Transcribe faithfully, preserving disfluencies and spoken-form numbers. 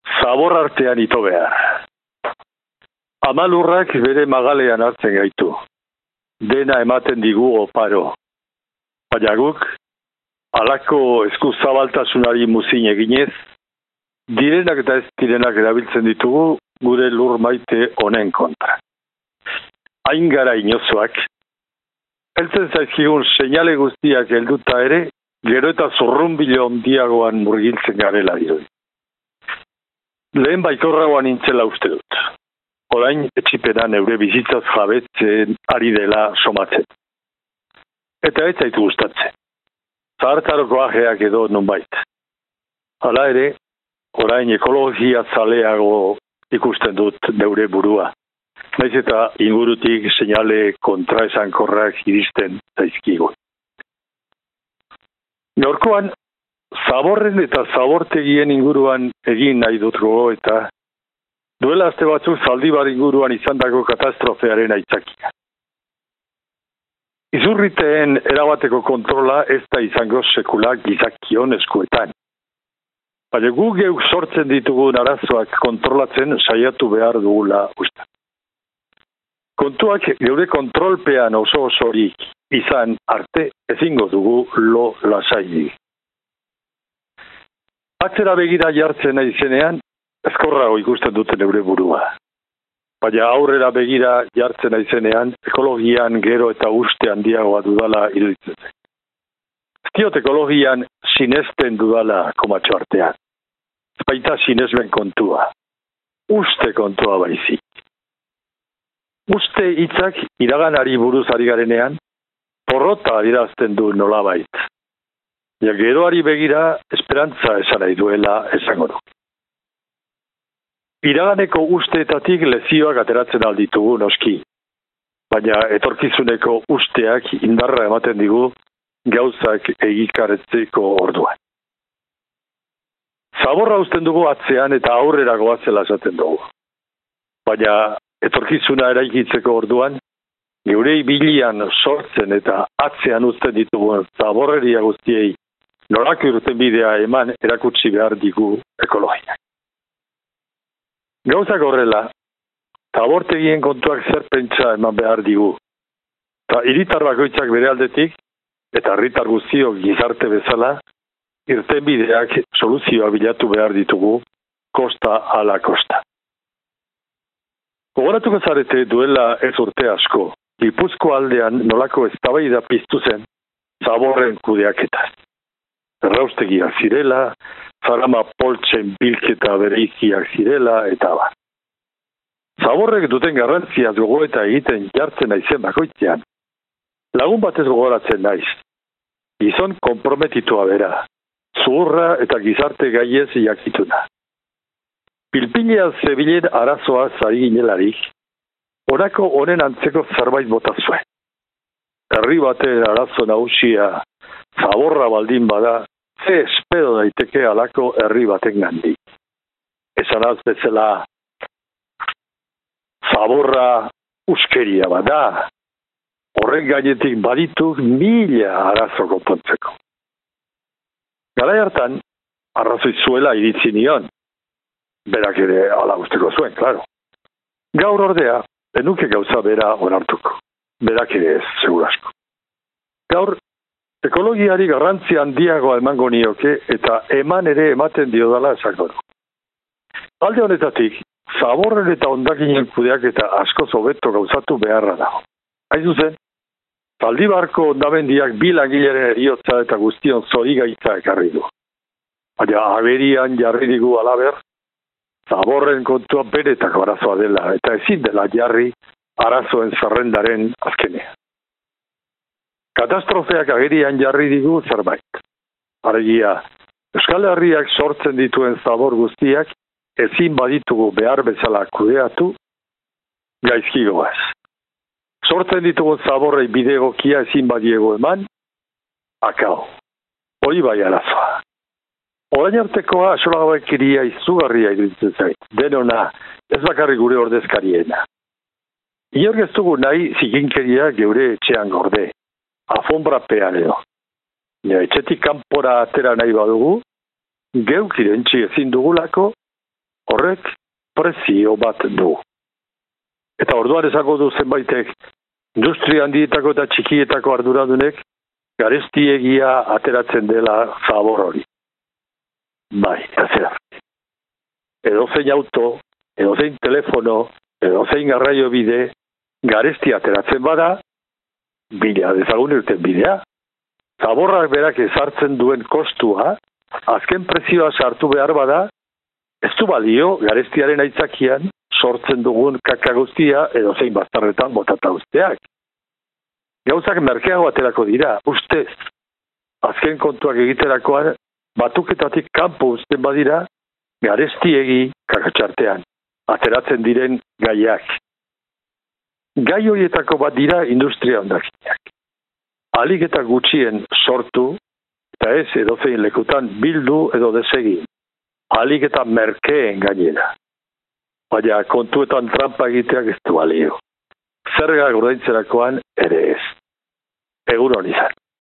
zabor artean ito behar. Amalurrak bere magalean hartzen gaitu. Dena ematen digu oparo. Baina guk, halako eskuzabaltasunari muzin eginez, direnak eta ez direnak erabiltzen ditugu gure lur maite honen kontra. Hain gara inozoak, heltzen zaizkigun seinale guztiak helduta ere, gero eta zurrumbilo ondiagoan murgiltzen garela dirudi. Lehen baikorragoan nintzela uste dut. Orain etxipenan eure bizitzaz jabetzen ari dela somatzen. Eta ez zaitu gustatzen. Zahartaroko ajeak edo nonbait. Hala ere, orain ekologia zaleago ikusten dut neure burua. Naiz eta ingurutik seinale kontraesankorrak iristen zaizkigu. Gaurkoan, zaborren eta zabortegien inguruan egin nahi dut gogo eta duela aste batzuk Zaldibar inguruan izandako katastrofearen aitzakia. Izurriteen erabateko kontrola ez da izango sekula gizakion eskuetan. Baina gu geuk sortzen ditugun arazoak kontrolatzen saiatu behar dugula uste. Kontuak geure kontrolpean oso osorik izan arte ezingo dugu lo lasainik. Atzera begira jartzen nahi zenean, ezkorrago ikusten duten eure burua. Baina aurrera begira jartzen nahi zenean, ekologian gero eta uste handiagoa dudala iruditzen zen. Ez diot ekologian sinesten dudala komatxo artean. Ez baita sinesmen kontua. Uste kontua baizik. Uste hitzak iraganari buruz ari garenean, porrota adirazten du nolabait. Ja geroari begira esperantza esan nahi duela esango du. Iraganeko usteetatik lezioak ateratzen alditugu noski, baina etorkizuneko usteak indarra ematen digu gauzak egikaretzeko orduan. Zaborra uzten dugu atzean eta aurrera goazela esaten dugu. Baina etorkizuna eraikitzeko orduan, geure ibilian sortzen eta atzean uzten ditugu zaborreria guztiei nolako irtenbidea eman erakutsi behar digu ekologiak. Gauzak horrela, zabortegien kontuak zer pentsa eman behar digu. Ta hiritar bakoitzak bere aldetik, eta herritar guztiok gizarte bezala, irtenbideak soluzioa bilatu behar ditugu, kosta ala kosta. Gogoratuko zarete duela ez urte asko, Gipuzko aldean nolako eztabaida piztu zen zaborren kudeaketaz. Erraustegiak zirela, zarama poltsen bilketa bereiziak zirela, eta ba. Zaborrek duten garrantziaz gogoeta egiten jartzen naizen bakoitzean. Lagun batez gogoratzen naiz. Gizon konprometitua bera, zuhurra eta gizarte gaiez jakituna. Pilpilea zebilen arazoa zari ginelarik, orako honen antzeko zerbait bota zuen. Herri baten arazo nagusia zaborra baldin bada, ze espedo daiteke alako herri baten gandik. Esan az bezala, zaborra uskeria bada, horrek gainetik badituk mila arazo konpontzeko. Garai hartan, arrazoi zuela iritzi nion, berak ere ala usteko zuen, klaro. Gaur ordea, benuke gauza bera onartuko, berak ere ez, segurasko. Gaur, ekologiari garrantzi handiagoa emango nioke eta eman ere ematen diodala esako du. Alde honetatik, zaborren eta hondakinen kudeak eta asko hobeto gauzatu beharra dago. Hain zuzen, Zaldibarko hondamendiak bi langileren eriotza eta guztion zorigaitza ekarri du. Baina aberian jarri digu alaber, zaborren kontua benetako arazoa dela eta ezin dela jarri arazoen zerrendaren azkenean. Katastrofeak agerian jarri digu zerbait. Alegia, Euskal Herriak sortzen dituen zabor guztiak ezin baditugu behar bezala kudeatu, gaizkigoaz. Sortzen ditugun zaborrei bidegokia ezin badiego eman, akao. Hori bai arazoa. Orain artekoa asolagabekeria izugarria iruditzen zait. Denona, ez bakarrik gure ordezkariena. Inork ez dugu nahi zikinkeria geure etxean gorde. Afonbrapean edo. Ja, etxetik kanpora atera nahi badugu, geuk irentzi ezin dugulako, horrek prezio bat du. Eta orduan esango du zenbaitek, industria handietako eta txikietako arduradunek garestiegia ateratzen dela zabor hori. Bai, zer. Edozein auto, edozein telefono, edozein garraio bide, garesti ateratzen bada, bidea, dezagun irten bidea. Zaborrak berak ezartzen duen kostua, azken prezioa sartu behar bada, ez du balio garestiaren aitzakian sortzen dugun kaka guztia edo zein bastarretan botata usteak. Gauzak merkeago aterako dira, ustez. Azken kontuak egiterakoan, batuketatik kanpo uzten badira, garestiegi kakatxartean, ateratzen diren gaiak. Gai horietako bat dira industria hondakinak. Alik eta gutxien sortu, eta ez edozein lekutan bildu edo desegin. Alik eta merkeen gainera. Baina kontuetan trampa egiteak ez du balio. Zerga ordaintzerakoan ere ez. Egun hori izan.